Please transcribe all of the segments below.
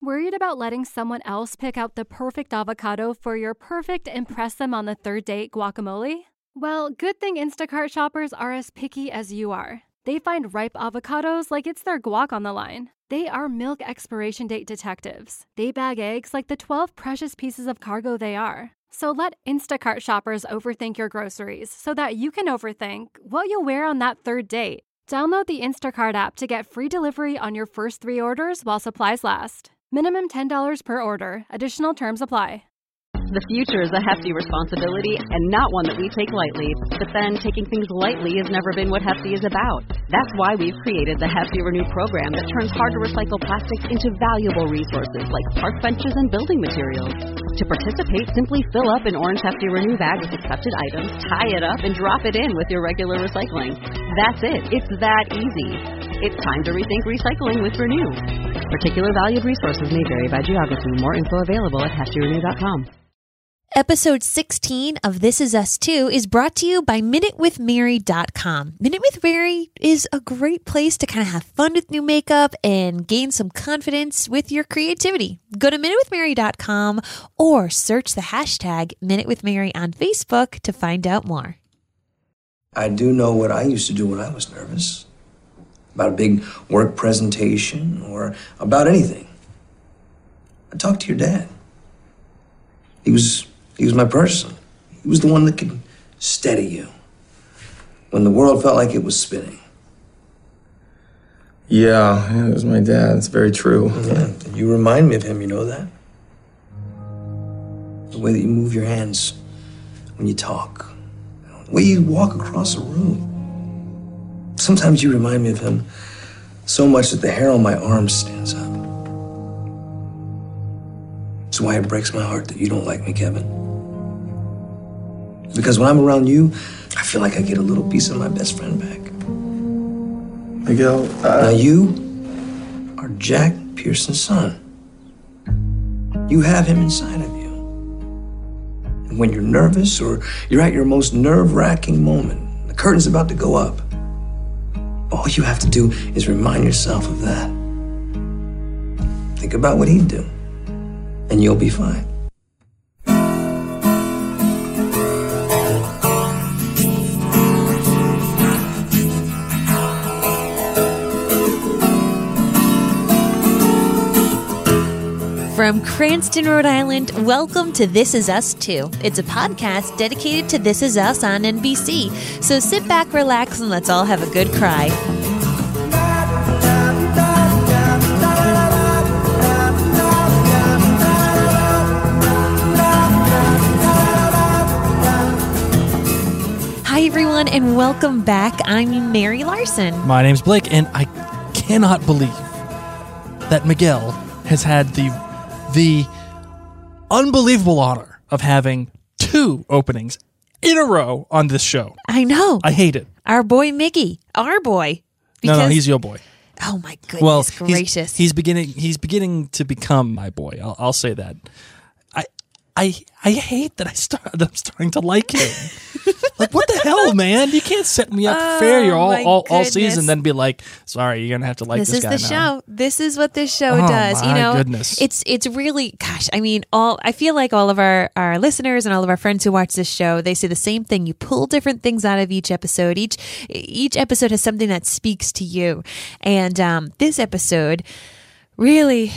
Worried about letting someone else pick out the perfect avocado for your perfect impress them on the third date guacamole? Well, good thing Instacart shoppers are as picky as you are. They find ripe avocados like it's their guac on the line. They are milk expiration date detectives. They bag eggs like the 12 precious pieces of cargo they are. So let Instacart shoppers overthink your groceries so that you can overthink what you'll wear on that third date. Download the Instacart app to get free delivery on your first 3 orders while supplies last. Minimum $10 per order. Additional terms apply. The future is a hefty responsibility and not one that we take lightly. But then taking things lightly has never been what Hefty is about. That's why we've created the Hefty Renew program that turns hard-to-recycle plastics into valuable resources like park benches and building materials. To participate, simply fill up an orange Hefty Renew bag with accepted items, tie it up, and drop it in with your regular recycling. That's it. It's that easy. It's time to rethink recycling with Renew. Particular valued resources may vary by geography. More info available at heftyrenew.com. Episode 16 of This Is Us Too is brought to you by MinuteWithMary.com. Minute with Mary is a great place to kind of have fun with new makeup and gain some confidence with your creativity. Go to MinuteWithMary.com or search the hashtag MinuteWithMary on Facebook to find out more. I do know what I used to do when I was nervous. About a big work presentation or about anything. I talked to your dad. He was my person. He was the one that could steady you when the world felt like it was spinning. Yeah, it was my dad. It's very true. Yeah, you remind me of him, you know that? The way that you move your hands when you talk. The way you walk across a room. Sometimes you remind me of him so much that the hair on my arm stands up. That's why it breaks my heart that you don't like me, Kevin. Because when I'm around you, I feel like I get a little piece of my best friend back. Miguel, Now you are Jack Pearson's son. You have him inside of you. And when you're nervous or you're at your most nerve-wracking moment, the curtain's about to go up, all you have to do is remind yourself of that. Think about what he'd do, and you'll be fine. From Cranston, Rhode Island, welcome to This Is Us Too. It's a podcast dedicated to This Is Us on NBC. So sit back, relax, and let's all have a good cry. Hi, everyone, and welcome back. I'm Mary Larson. My name's Blake, and I cannot believe that Miguel has had the unbelievable honor of having 2 openings in a row on this show. I know. I hate it. Our boy Miggy. Our boy. No, he's your boy. Oh my goodness Well, gracious. He's beginning to become my boy. I'll say that. I hate that I'm starting to like him. Like, what the hell, man? You can't set me up fair all season, then be like, sorry, you're gonna have to like this guy now. This is the show. This is what this show does. My goodness. It's really, gosh. I mean, I feel like all of our listeners and all of our friends who watch this show, they say the same thing. You pull different things out of each episode. Each episode has something that speaks to you, and this episode really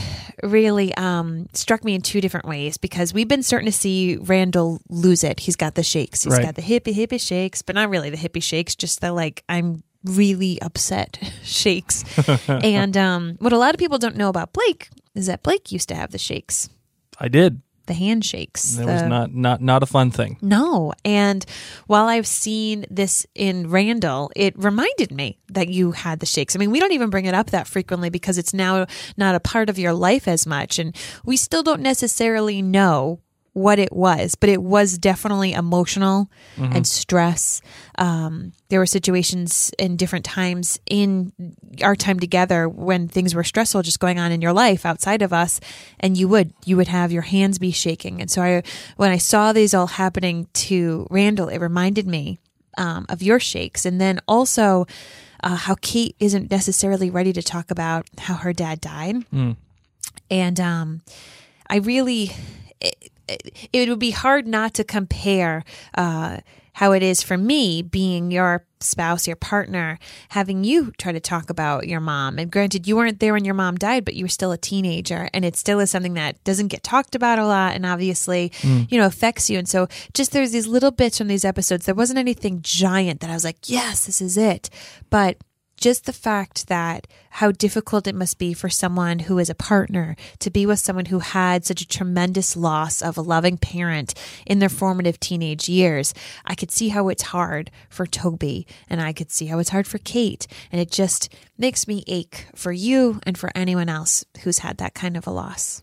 struck me in 2 different ways, because we've been starting to see Randall lose it. He's got the shakes. He's got the hippie shakes, but not really the hippie shakes, just the like, I'm really upset shakes. And what a lot of people don't know about Blake is that Blake used to have the shakes. I did. The handshakes. That was not a fun thing. No. And while I've seen this in Randall, it reminded me that you had the shakes. I mean, we don't even bring it up that frequently because it's now not a part of your life as much. And we still don't necessarily know what it was, but it was definitely emotional and stress. There were situations in different times in our time together when things were stressful just going on in your life outside of us, and you would have your hands be shaking. And so when I saw these all happening to Randall, it reminded me of your shakes. And then also how Kate isn't necessarily ready to talk about how her dad died. And I really, it would be hard not to compare how it is for me being your spouse, your partner, having you try to talk about your mom. And granted, you weren't there when your mom died, but you were still a teenager, and it still is something that doesn't get talked about a lot, and obviously, affects you. And so just there's these little bits from these episodes. There wasn't anything giant that I was like, yes, this is it. But just the fact that how difficult it must be for someone who is a partner to be with someone who had such a tremendous loss of a loving parent in their formative teenage years. I could see how it's hard for Toby, and I could see how it's hard for Kate. And it just makes me ache for you and for anyone else who's had that kind of a loss.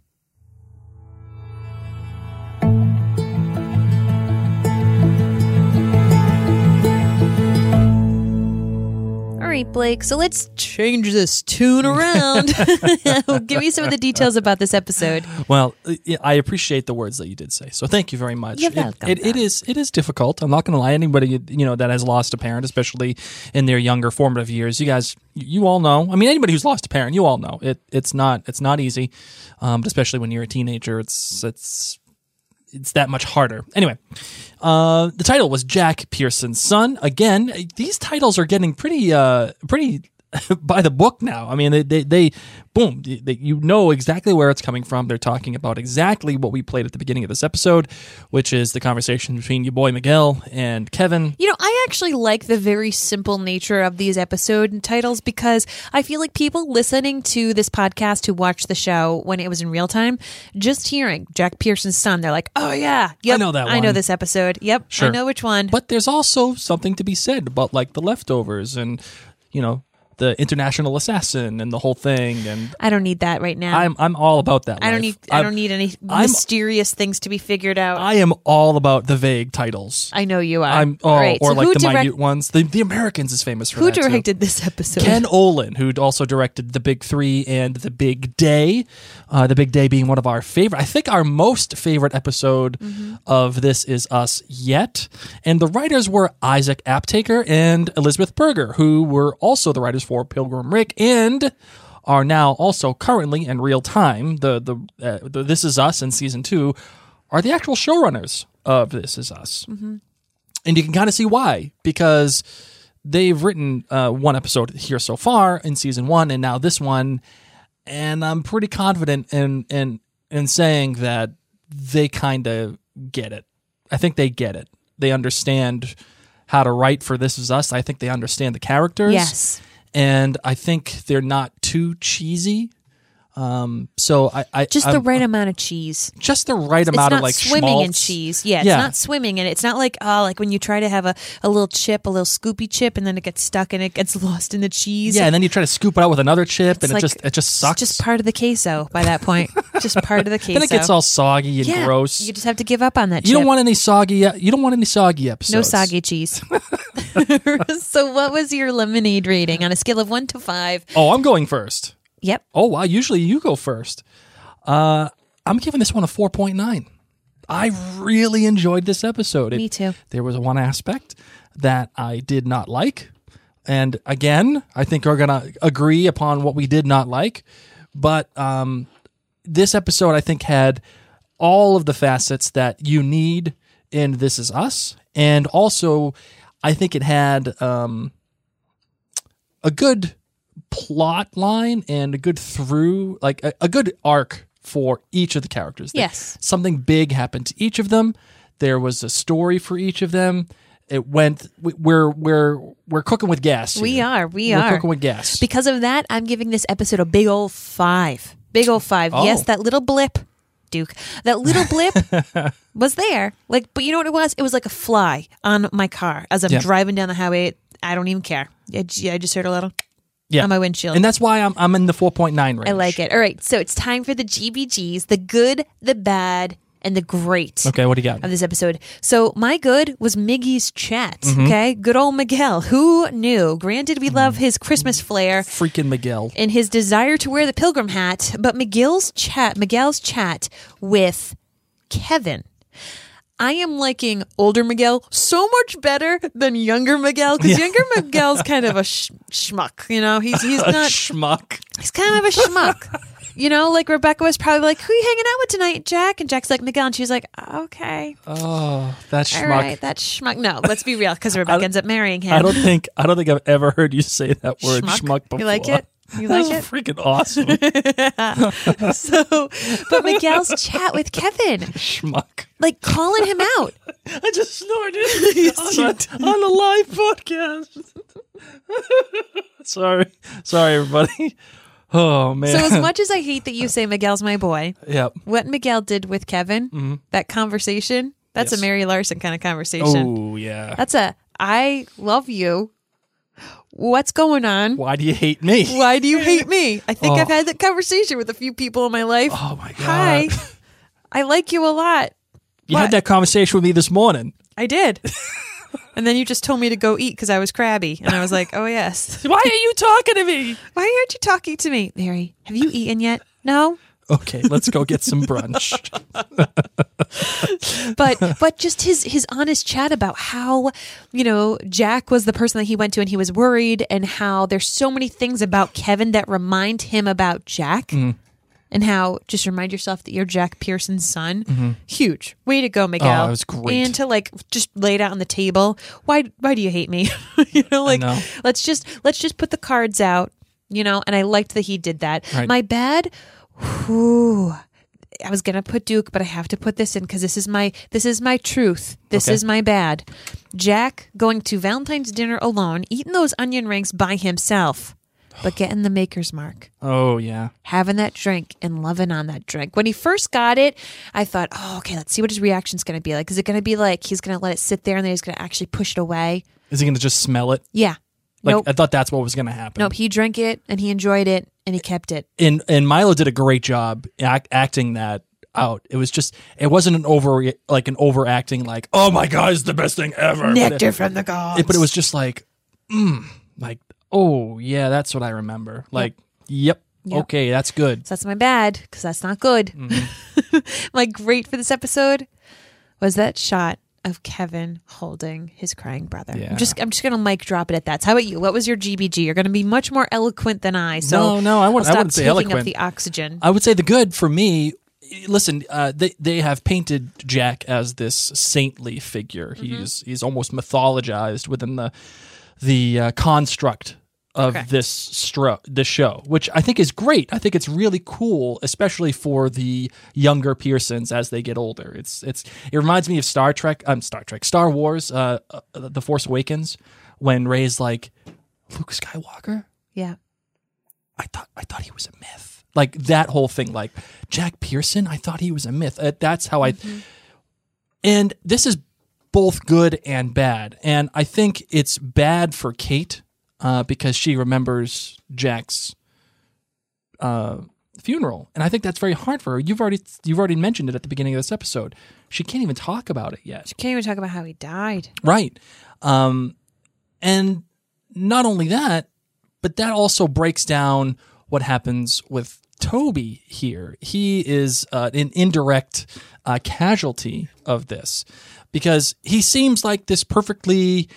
All right, Blake, so let's change this tune around. Give me some of the details about this episode. Well, I appreciate the words that you did say, so thank you very much. You're welcome. It is difficult. I'm not going to lie. Anybody that has lost a parent, especially in their younger formative years, you guys, you all know. I mean, anybody who's lost a parent, you all know it's not easy, but especially when you're a teenager, it's that much harder. Anyway, the title was Jack Pearson's Son. Again, these titles are getting pretty by the book now. I mean, they boom, you know exactly where it's coming from. They're talking about exactly what we played at the beginning of this episode, which is the conversation between your boy Miguel and Kevin. I actually like the very simple nature of these episode titles because I feel like people listening to this podcast who watched the show when it was in real time, just hearing Jack Pearson's Son, they're like, oh yeah, yep, I know that one. I know this episode. Yep, sure. I know which one. But there's also something to be said about like The Leftovers and, the International Assassin and the whole thing, and I don't need that right now. I'm all about that. I don't need any mysterious things to be figured out. I am all about the vague titles. I know you are. Right. Or so like the minute ones. The Americans is famous for that. Who directed this episode? Ken Olin, who also directed The Big Three and The Big Day. The Big Day being one of our favorite, I think our most favorite episode of This Is Us yet. And the writers were Isaac Aptaker and Elizabeth Berger, who were also the writers for Pilgrim Rick and are now also currently in real time the This Is Us in season 2 are the actual showrunners of This Is Us. And you can kind of see why, because they've written one episode here so far in season 1 and now this one, and I'm pretty confident in saying that they kind of get it. I think they get it. They understand how to write for This Is Us. I think they understand the characters. Yes. And I think they're not too cheesy. So the right amount of cheese. Just the right amount of like schmaltz. It's not swimming in cheese. Yeah, it's not swimming in it. It's not like when you try to have a little chip, a little scoopy chip, and then it gets stuck and it gets lost in the cheese. Yeah, and then you try to scoop it out with another chip, and it just sucks. It's just part of the queso by that point. Just part of the queso. Then it gets all soggy and gross. You just have to give up on that. You don't want any soggy. You don't want any soggy episodes. No soggy cheese. So, what was your lemonade rating on a scale of 1 to 5? Oh, I'm going first. Yep. Oh, wow. Usually you go first. I'm giving this one a 4.9. I really enjoyed this episode. Me too. There was one aspect that I did not like. And again, I think we're going to agree upon what we did not like. But this episode, I think, had all of the facets that you need in This Is Us. And also, I think it had a good plot line and a good a good arc for each of the characters. Yes. Something big happened to each of them. There was a story for each of them. It went, we're cooking with gas here. We're cooking with gas. Because of that, I'm giving this episode a big old 5. Big old 5. Oh. Yes, that little blip, Duke. That little blip was there. But you know what it was? It was like a fly on my car as I'm driving down the highway. I don't even care. I just heard a little on my windshield. And that's why I'm in the 4.9 range. I like it. All right, so it's time for the GBGs, the good, the bad, and the great. Okay, what do you got? Of this episode. So my good was Miggy's chat, okay? Good old Miguel. Who knew? Granted, we love his Christmas flair. Freaking Miguel. And his desire to wear the pilgrim hat, but Miguel's chat with Kevin. I am liking older Miguel so much better than younger Miguel, because younger Miguel's kind of a schmuck, He's not schmuck. He's kind of a schmuck. You know, like Rebecca was probably like, who are you hanging out with tonight, Jack? And Jack's like, Miguel. And she was like, okay. Oh, that schmuck. All right, that schmuck. No, let's be real, because Rebecca ends up marrying him. I don't think I've ever heard you say that word schmuck before. You like it? You like it? Freaking awesome. But Miguel's chat with Kevin, Schmuck. like calling him out. I just snorted on the live podcast. Sorry, everybody. Oh man. So as much as I hate that you say Miguel's my boy, Yep. what Miguel did with Kevin, that conversation, that's Yes. a Mary Larson kind of conversation. Oh yeah. That's a I love you. What's going on? Why do you hate me? Why do you hate me? I think I've had that conversation with a few people in my life. Oh my god. Hi. I like you a lot. You What? had that conversation with me this morning. I did. And then you just told me to go eat because I was crabby. And I was like, oh, yes. Why are you talking to me? Why aren't you talking to me? Mary, have you eaten yet? No? Okay, let's go get some brunch. But just his honest chat about how, you know, Jack was the person that he went to and he was worried, and how there's so many things about Kevin that remind him about Jack. And how just remind yourself that you're Jack Pearson's son. Huge. Way to go, Miguel. Oh, it was great. And to like just lay it out on the table. Why do you hate me? You know, like know. let's just put the cards out, you know, and I liked that he did that. Right. My bad. Whew. I was gonna put Duke, but I have to put this in because this is my truth. This Okay. is my bad. Jack going to Valentine's dinner alone, eating those onion rings by himself, but getting the Maker's Mark, Oh yeah. having that drink and loving on that drink. When he first got it, I thought, oh, okay, let's see what his reaction's gonna be like. Is it gonna be like he's gonna let it sit there and then he's gonna actually push it away? Is he going to just smell it? Yeah. Like Nope. I thought that's what was going to happen. Nope. He drank it and he enjoyed it and he kept it. And Milo did a great job acting that out. It was just, it wasn't an overacting like, oh my god, it's the best thing ever. Nectar from the gods. But it was just like, like, oh yeah, that's what I remember. Like, yep. Okay, that's good. So that's my bad because that's not good. My great for this episode was that shot of Kevin holding his crying brother. Yeah. I'm just gonna mic drop it at that. So how about you? What was your GBG? You're gonna be much more eloquent than I. So No, I wouldn't I'll stop say taking eloquent. up the oxygen. I would say the good for me. Listen, they have painted Jack as this saintly figure. He's almost mythologized within the construct of this show, which I think is great. I think it's really cool, especially for the younger Pearsons as they get older. It reminds me of Star Wars, The Force Awakens, when Rey's like, Luke Skywalker. Yeah. I thought he was a myth. Like that whole thing, like Jack Pearson, I thought he was a myth. That's how and this is both good and bad. And I think it's bad for Kate because she remembers Jack's funeral. And I think that's very hard for her. You've already mentioned it at the beginning of this episode. She can't even talk about it yet. She can't even talk about how he died. Right. And not only that, but that also breaks down what happens with Toby here. He is an indirect casualty of this because he seems like this perfectly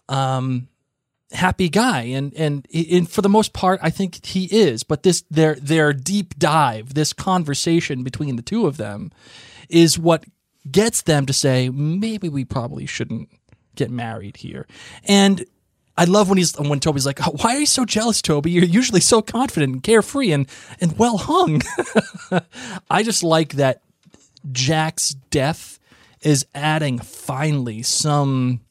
happy guy, and for the most part, I think he is. But their deep dive, this conversation between the two of them, is what gets them to say maybe we probably shouldn't get married here. And I love when Toby's like, oh, why are you so jealous, Toby? You're usually so confident and carefree and well hung. I just like that Jack's death is adding finally some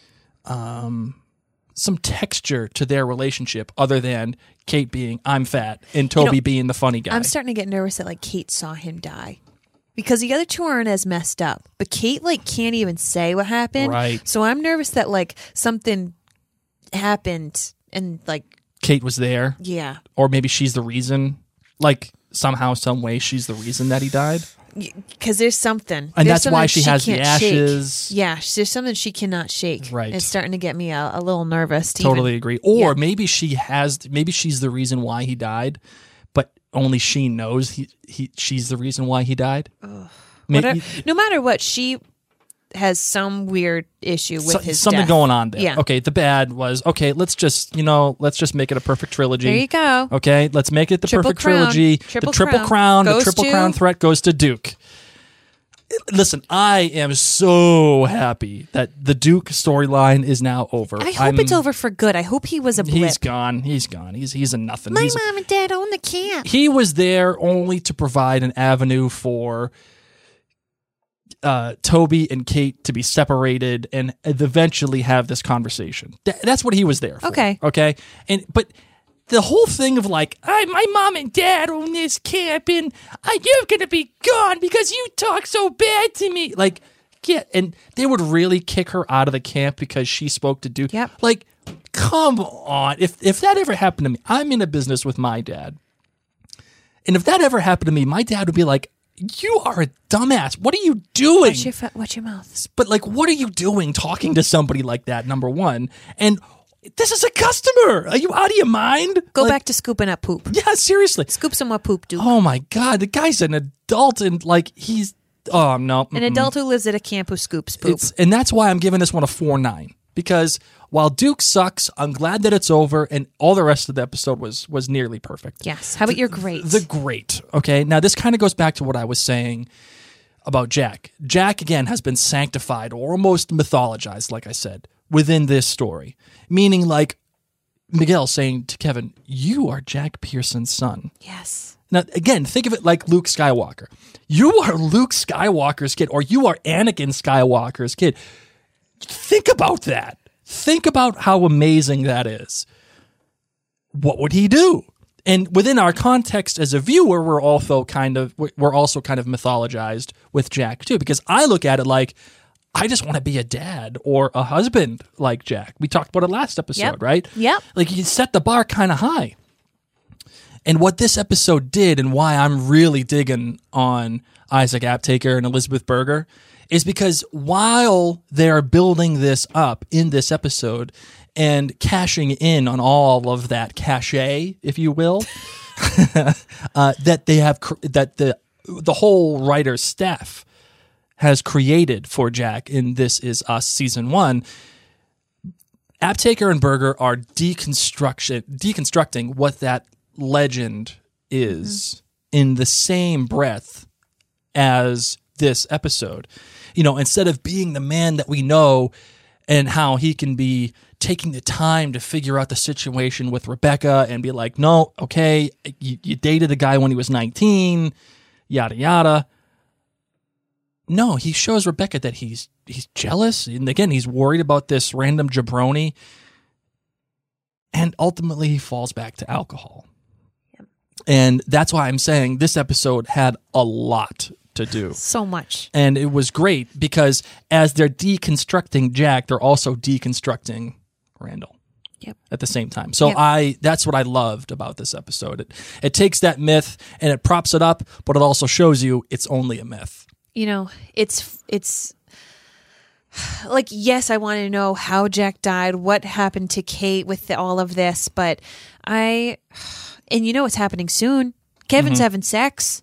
texture to their relationship other than Kate being I'm fat and Toby being the funny guy. I'm starting to get nervous that like Kate saw him die. Because the other two aren't as messed up. But Kate like can't even say what happened. Right. So I'm nervous that like something happened and like Kate was there. Yeah. Or maybe she's the reason. Like somehow, some way she's the reason that he died. Because there's something. And there's that's why she has the can't ashes. Shake. Yeah, there's something she cannot shake. Right. It's starting to get me a little nervous. Totally agree. Or maybe maybe she's the reason why he died, but only she knows she's the reason why he died. No matter what, has some weird issue with his something death. going on there. Yeah. Okay, the bad was, okay, let's just make it a perfect trilogy. There you go. Okay, let's make it the Triple perfect crown. trilogy. Triple the triple crown. crown, the Goes triple to- crown threat goes to Duke. Listen, I am so happy that the Duke storyline is now over. I hope it's over for good. I hope he was a blip. He's gone. He's gone. He's a nothing. My mom and dad own the camp. He was there only to provide an avenue for Toby and Kate to be separated and eventually have this conversation. That's what he was there for. Okay. But the whole thing of like, my mom and dad own this camp and you're going to be gone because you talk so bad to me. Like, yeah, and they would really kick her out of the camp because she spoke to Duke. Yep. Like, come on. If that ever happened to me, I'm in a business with my dad. And if that ever happened to me, my dad would be like, you are a dumbass. What are you doing? Watch your mouth. But like, what are you doing talking to somebody like that, number one? And this is a customer. Are you out of your mind? Go Like, back to scooping up poop. Yeah, seriously. Scoop some more poop, Duke. Oh my God. The guy's an adult and like he's, oh no. An adult who lives at a camp who scoops poop. And that's why I'm giving this one a 4.9. Because while Duke sucks, I'm glad that it's over and all the rest of the episode was nearly perfect. Yes. How about your great? The great. Okay. Now this kind of goes back to what I was saying about Jack. Jack, again, has been sanctified or almost mythologized, like I said, within this story. Meaning like Miguel saying to Kevin, you are Jack Pearson's son. Yes. Now, again, think of it like Luke Skywalker. You are Luke Skywalker's kid, or you are Anakin Skywalker's kid. Think about that. Think about how amazing that is. What would he do? And within our context as a viewer, we're also kind of mythologized with Jack too, because I look at it like, I just want to be a dad or a husband like Jack. We talked about it last episode, right? Yep. Like you set the bar kind of high. And what this episode did and why I'm really digging on Isaac Aptaker and Elizabeth Berger is because while they're building this up in this episode and cashing in on all of that cachet, if you will, that they have, that the whole writer's staff has created for Jack in This Is Us Season 1, Aptaker and Berger are deconstructing what that legend is in the same breath as this episode. You know, instead of being the man that we know and how he can be taking the time to figure out the situation with Rebecca and be like, no, okay, you dated the guy when he was 19, yada, yada. No, he shows Rebecca that he's jealous. And again, he's worried about this random jabroni. And ultimately, he falls back to alcohol. Yep. And that's why I'm saying this episode had a lot to do. So much. And it was great because as they're deconstructing Jack, they're also deconstructing Randall. Yep. At the same time. So Yep. that's what I loved about this episode. It takes that myth and it props it up, but it also shows you it's only a myth. You know, it's like, yes, I want to know how Jack died, what happened to Kate with all of this, but and you know what's happening soon. Kevin's having sex.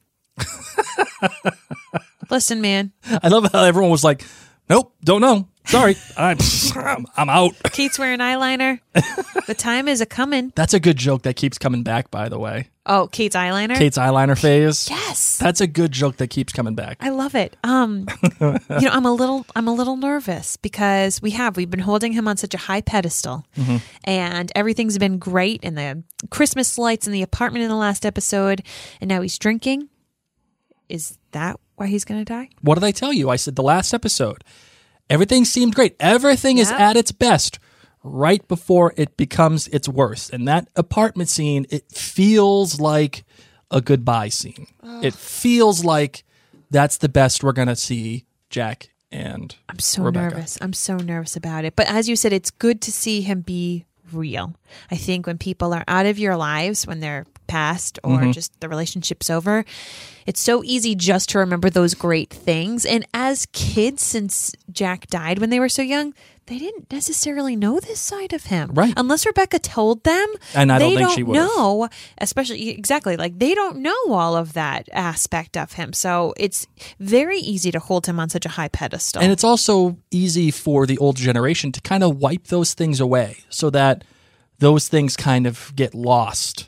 Listen, man. I love how everyone was like, nope, don't know. Sorry, I'm out. Kate's wearing eyeliner. The time is a-coming. That's a good joke that keeps coming back, by the way. Oh, Kate's eyeliner? Kate's eyeliner phase. Yes. That's a good joke that keeps coming back. I love it. You know, I'm a little nervous because we've been holding him on such a high pedestal, and everything's been great, and the Christmas lights in the apartment in the last episode, and now he's drinking. Is that why he's going to die? What did I tell you? I said the last episode, everything seemed great. Everything is at its best right before it becomes its worst. And that apartment scene, it feels like a goodbye scene. It feels like that's the best we're going to see Jack and I'm so Rebecca. nervous. I'm so nervous about it. But as you said, it's good to see him be real. I think when people are out of your lives, when they're passed or just the relationship's over. It's so easy just to remember those great things. And as kids, since Jack died when they were so young, they didn't necessarily know this side of him. Right. Unless Rebecca told them. And I don't they think she would know, especially, exactly, like they don't know all of that aspect of him. So it's very easy to hold him on such a high pedestal. And it's also easy for the older generation to kind of wipe those things away so that those things kind of get lost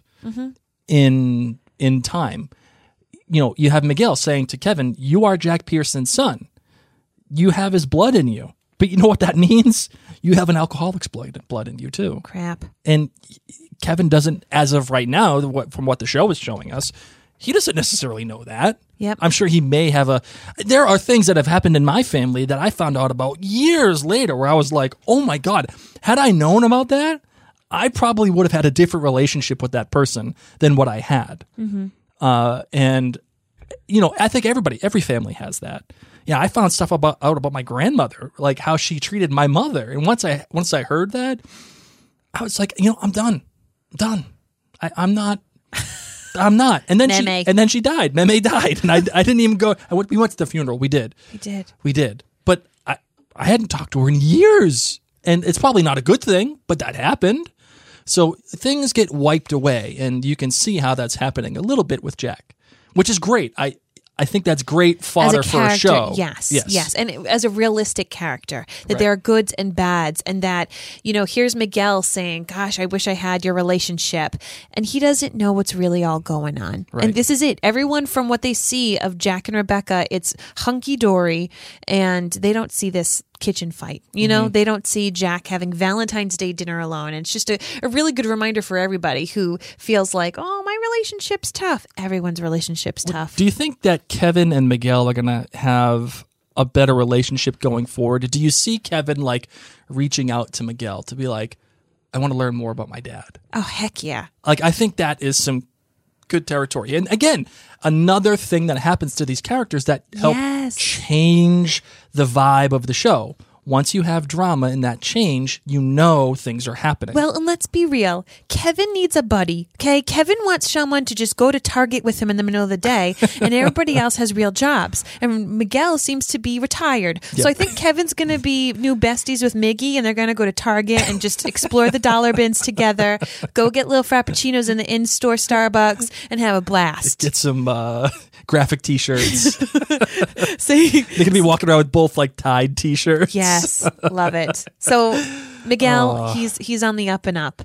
in time. You know, you have Miguel saying to Kevin, "You are Jack Pearson's son. You have his blood in you." But you know what that means? You have an alcoholic's blood in you too. Crap. And Kevin doesn't, as of right now, from what the show is showing us, he doesn't necessarily know that. Yep. I'm sure he may have there are things that have happened in my family that I found out about years later where I was like, oh my God, had I known about that, I probably would have had a different relationship with that person than what I had. And, you know, I think every family has that. Yeah, I found stuff out about my grandmother, like how she treated my mother. And once I heard that, I was like, you know, I'm done. I'm not. And then she died. Meme died, and I didn't even go. We went to the funeral. We did. But I hadn't talked to her in years, and it's probably not a good thing, but that happened. So things get wiped away, and you can see how that's happening a little bit with Jack, which is great. I think that's great fodder for a show. Yes. And as a realistic character, that there are goods and bads, and that, you know, here's Miguel saying, gosh, I wish I had your relationship. And he doesn't know what's really all going on. Right. And this is it. Everyone from what they see of Jack and Rebecca, it's hunky-dory, and they don't see this kitchen fight. You know, they don't see Jack having Valentine's Day dinner alone. And it's just a really good reminder for everybody who feels like, oh, my relationship's tough. Everyone's relationship's tough. Do you think that Kevin and Miguel are going to have a better relationship going forward? Do you see Kevin like reaching out to Miguel to be like, I want to learn more about my dad? Oh, heck yeah. Like, I think that is some good territory. And again, another thing that happens to these characters that help change the vibe of the show. Once you have drama in that change, you know things are happening. Well, and let's be real. Kevin needs a buddy, okay? Kevin wants someone to just go to Target with him in the middle of the day, and everybody else has real jobs. And Miguel seems to be retired. So I think Kevin's going to be new besties with Miggy, and they're going to go to Target and just explore the dollar bins together, go get little frappuccinos in the in-store Starbucks, and have a blast. Get some graphic t-shirts. See, they can be walking around with both like tied t-shirts. Yes, love it. So Miguel, he's on the up and up.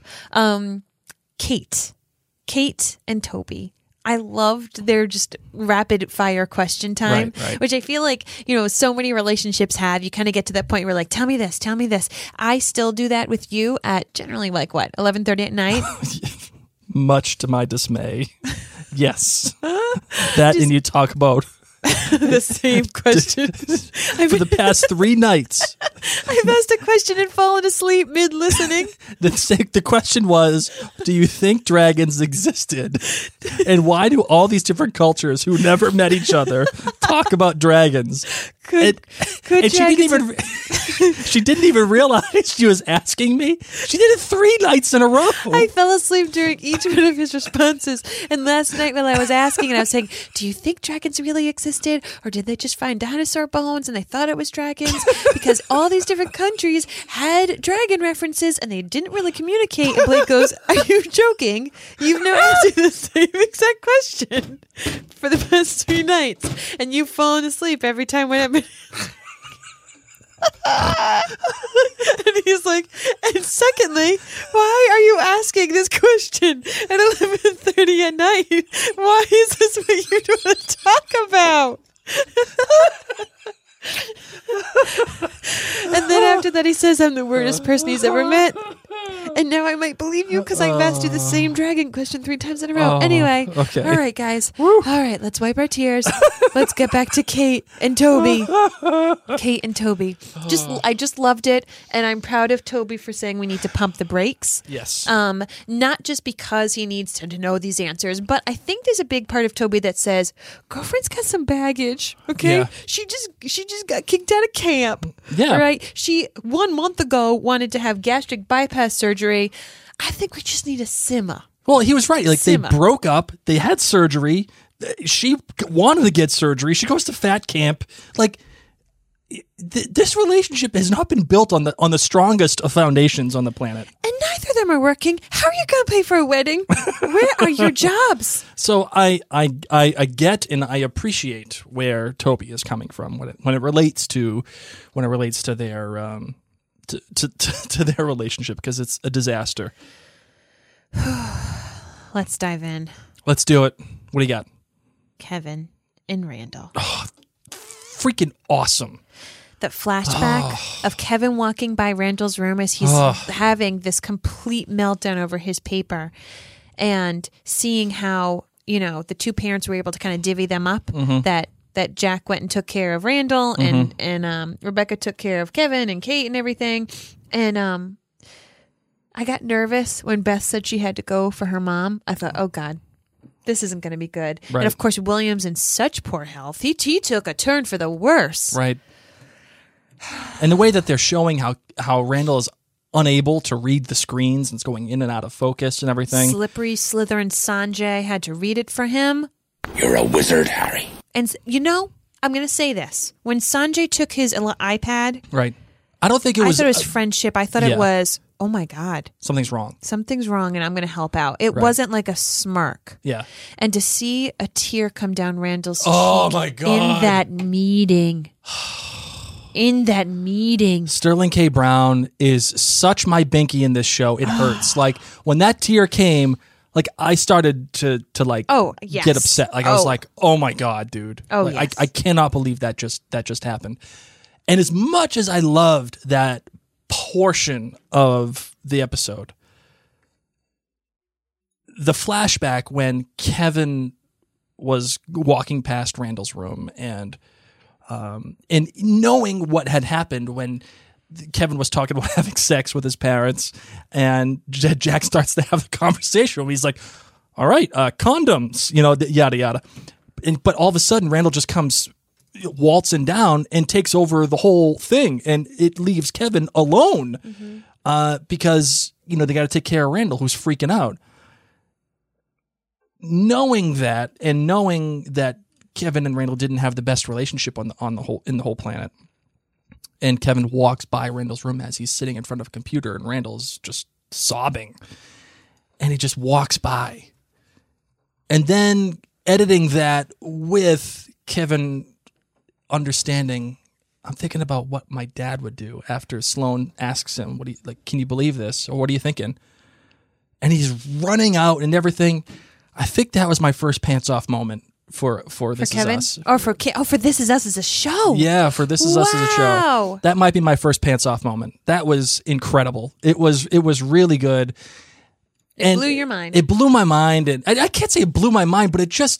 Kate and Toby. I loved their just rapid fire question time, which I feel like, you know, so many relationships have. You kind of get to that point where like, tell me this. I still do that with you at generally like what, 11:30 at night? Much to my dismay. Yes. And you talk about the same question for the past 3 nights. I've asked a question and fallen asleep mid-listening. The question was, do you think dragons existed? And why do all these different cultures who never met each other talk about dragons? Could she didn't even realize she was asking me. She did it 3 nights in a row. I fell asleep during each one of his responses. And last night while I was asking and I was saying, do you think dragons really existed? Or did they just find dinosaur bones and they thought it was dragons? Because all these different countries had dragon references and they didn't really communicate. And Blake goes, are you joking? You've now answered the same exact question for the past 3 nights. And you've fallen asleep every time when I've been... And he's like, and secondly, why are you asking this question at 11:30 at night? Why is this what you want to talk about? And then after that he says, I'm the weirdest person he's ever met. And now I might believe you because I've asked you the same dragon question 3 times in a row. Anyway, okay. All right, guys. All right, let's wipe our tears. Let's get back to Kate and Toby. I just loved it, and I'm proud of Toby for saying we need to pump the brakes. Yes. Not just because he needs to know these answers, but I think there's a big part of Toby that says, girlfriend's got some baggage. Okay, Yeah. she just got kicked out of camp. Yeah. All right. She 1 month ago wanted to have gastric bypass surgery. I think we just need to simmer. Well, he was right. Like Simma. they broke up. They had surgery. She wanted to get surgery. She goes to fat camp. Like this relationship has not been built on the strongest of foundations on the planet. And neither of them are working. How are you going to pay for a wedding? Where are your jobs? So I get and I appreciate where Toby is coming from when it relates to their to their relationship, because it's a disaster. Let's dive in. Let's do it. What do you got? Kevin and Randall. Freaking awesome. That flashback of Kevin walking by Randall's room as he's having this complete meltdown over his paper, and seeing how, the two parents were able to kind of divvy them up, that Jack went and took care of Randall, and Rebecca took care of Kevin and Kate and everything. And I got nervous when Beth said she had to go for her mom. I thought, oh God, this isn't going to be good. Right. And of course, William's in such poor health. He took a turn for the worse. Right. And the way that they're showing how Randall is unable to read the screens and it's going in and out of focus and everything. Slippery Slytherin Sanjay had to read it for him. You're a wizard, Harry. And I'm going to say this. When Sanjay took his iPad, Right. I don't think it I was... thought it was friendship. I thought it was, oh my God, something's wrong. something's wrong and I'm going to help out. It Right. wasn't like a smirk. Yeah. And to see a tear come down Randall's Oh cheek my God. in that meeting. Sterling K. Brown is such my binky in this show. It hurts. Like when that tear came, like I started to like yes. get upset. Like I was like, oh my God, dude. Oh, like, yes. I cannot believe that just happened. And as much as I loved that portion of the episode, the flashback when Kevin was walking past Randall's room and knowing what had happened when Kevin was talking about having sex with his parents, and Jack starts to have the conversation with him. He's like, all right, condoms, yada, yada. But all of a sudden, Randall just comes waltzing down and takes over the whole thing, and it leaves Kevin alone because, they got to take care of Randall, who's freaking out. Knowing that, and knowing that Kevin and Randall didn't have the best relationship in the whole planet. And Kevin walks by Randall's room as he's sitting in front of a computer, and Randall's just sobbing. And he just walks by. And then editing that with Kevin understanding, I'm thinking about what my dad would do after Sloane asks him, can you believe this? Or what are you thinking? And he's running out and everything. I think that was my first pants off moment for This Kevin? Is Us. Or for This Is Us as a show. Yeah, for This Is Us as a show. Wow. That might be my first pants off moment. That was incredible. It was really good. It blew your mind. It blew my mind. And I can't say it blew my mind, but it just...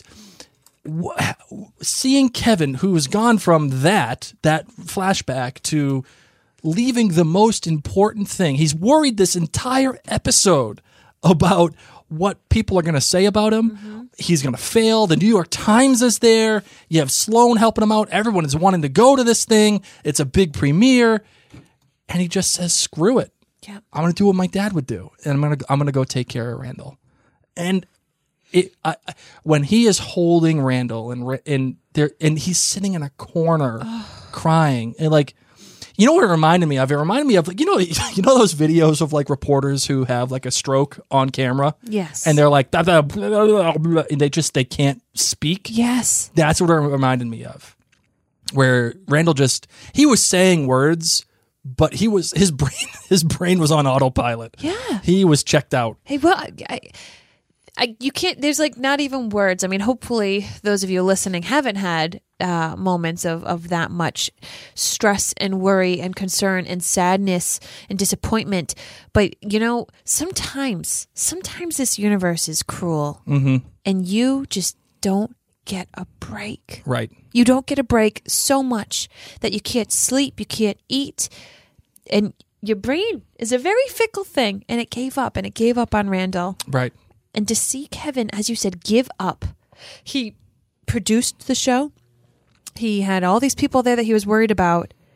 seeing Kevin, who has gone from that flashback to leaving the most important thing. He's worried this entire episode about what people are going to say about him. He's going to fail. The New York Times is there. You have Sloane helping him out. Everyone is wanting to go to this thing. It's a big premiere. And he just says, screw it. Yep. I'm going to do what my dad would do. And I'm going to go take care of Randall. And when he is holding Randall and he's sitting in a corner crying, and like, you know what it reminded me of? It reminded me of, like, you know those videos of like reporters who have like a stroke on camera? Yes. And they're like, blah, blah, blah, blah, blah, and they can't speak. Yes. That's what it reminded me of. Where Randall he was saying words, but his brain was on autopilot. Yeah. He was checked out. Hey, well, you can't, there's like not even words. I mean, hopefully those of you listening haven't had moments of that much stress and worry and concern and sadness and disappointment. But, sometimes this universe is cruel, and you just don't get a break. Right. You don't get a break so much that you can't sleep, you can't eat, and your brain is a very fickle thing, and it gave up on Randall. Right. And to see Kevin, as you said, give up. He produced the show. He had all these people there that he was worried about.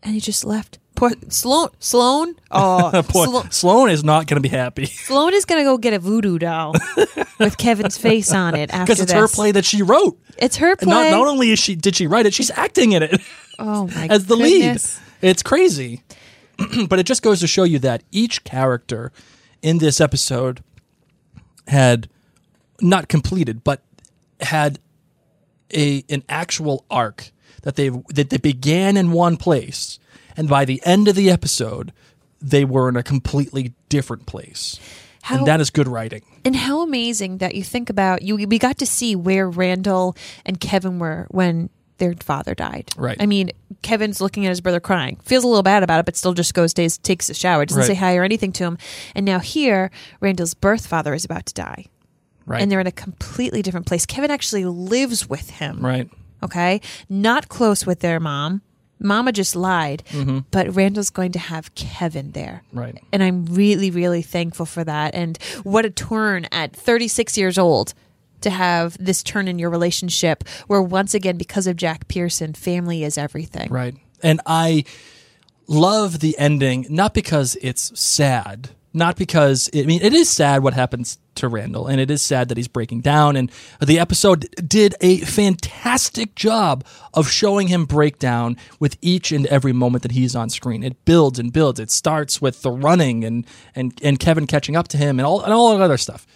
And he just left. Poor Sloan. Oh, Sloan is not going to be happy. Sloan is going to go get a voodoo doll with Kevin's face on it after this. Because it's her play that she wrote. It's her play. Not only did she write it, she's acting in it. Oh my as the goodness. lead. It's crazy. But it just goes to show you that each character in this episode had not completed, but had an actual arc that they began in one place. And by the end of the episode, they were in a completely different place. And that is good writing. And how amazing that you think about, we got to see where Randall and Kevin were when their father died. Right. I mean, Kevin's looking at his brother crying. Feels a little bad about it, but still just goes, takes a shower. Doesn't say hi or anything to him. And now here, Randall's birth father is about to die. Right. And they're in a completely different place. Kevin actually lives with him. Right. Okay? Not close with their mom. Mama just lied, but Randall's going to have Kevin there. Right. And I'm really, really thankful for that. And what a turn at 36 years old to have this turn in your relationship where once again, because of Jack Pearson, family is everything. Right. And I love the ending, not because it's sad, not because, it is sad what happens to Randall, and it is sad that he's breaking down, and the episode did a fantastic job of showing him break down with each and every moment that he's on screen. It builds and builds. It starts with the running and Kevin catching up to him and all that other stuff.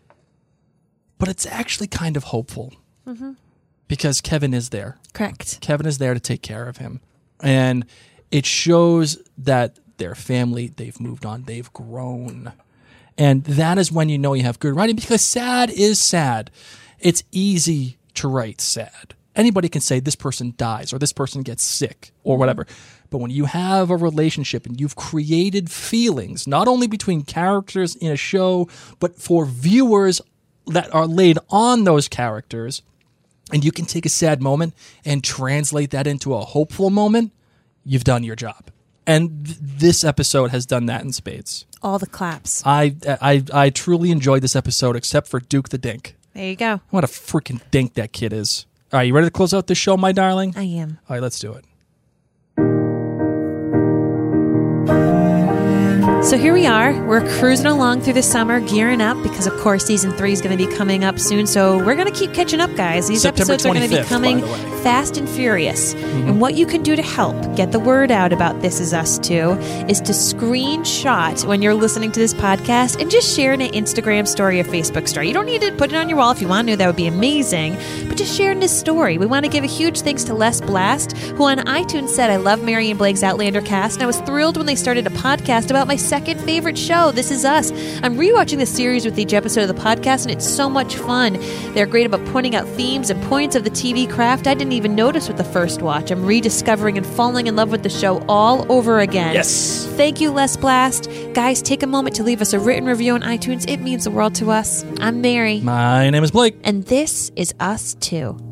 But it's actually kind of hopeful because Kevin is there. Correct. Kevin is there to take care of him. And it shows that their family, they've moved on, they've grown. And that is when you know you have good writing, because sad is sad. It's easy to write sad. Anybody can say this person dies or this person gets sick or whatever. But when you have a relationship and you've created feelings, not only between characters in a show, but for viewers that are laid on those characters, and you can take a sad moment and translate that into a hopeful moment, you've done your job. And this episode has done that in spades. All the claps. I truly enjoyed this episode, except for Duke the Dink. There you go. What a freaking dink that kid is. All right, you ready to close out this show, my darling? I am. All right, let's do it. So here we are. We're cruising along through the summer, gearing up, because of course season 3 is going to be coming up soon. So we're going to keep catching up, guys. These September episodes are going to be 25th, coming by the way. fast and furious. And what you can do to help get the word out about This Is Us Too is to screenshot when you're listening to this podcast and just share in an Instagram story or Facebook story. You don't need to put it on your wall if you want to. That would be amazing. But just share in this story. We want to give a huge thanks to Les Blast, who on iTunes said, I love Mary and Blake's Outlander cast, and I was thrilled when they started a podcast about my second favorite show, This Is Us. I'm rewatching the series with each episode of the podcast, and it's so much fun. They're great about pointing out themes and points of the TV craft I didn't even notice with the first watch. I'm rediscovering and falling in love with the show all over again. Yes. Thank you, Les Blast. Guys, take a moment to leave us a written review on iTunes. It means the world to us. I'm Mary. My name is Blake. And this is Us Too.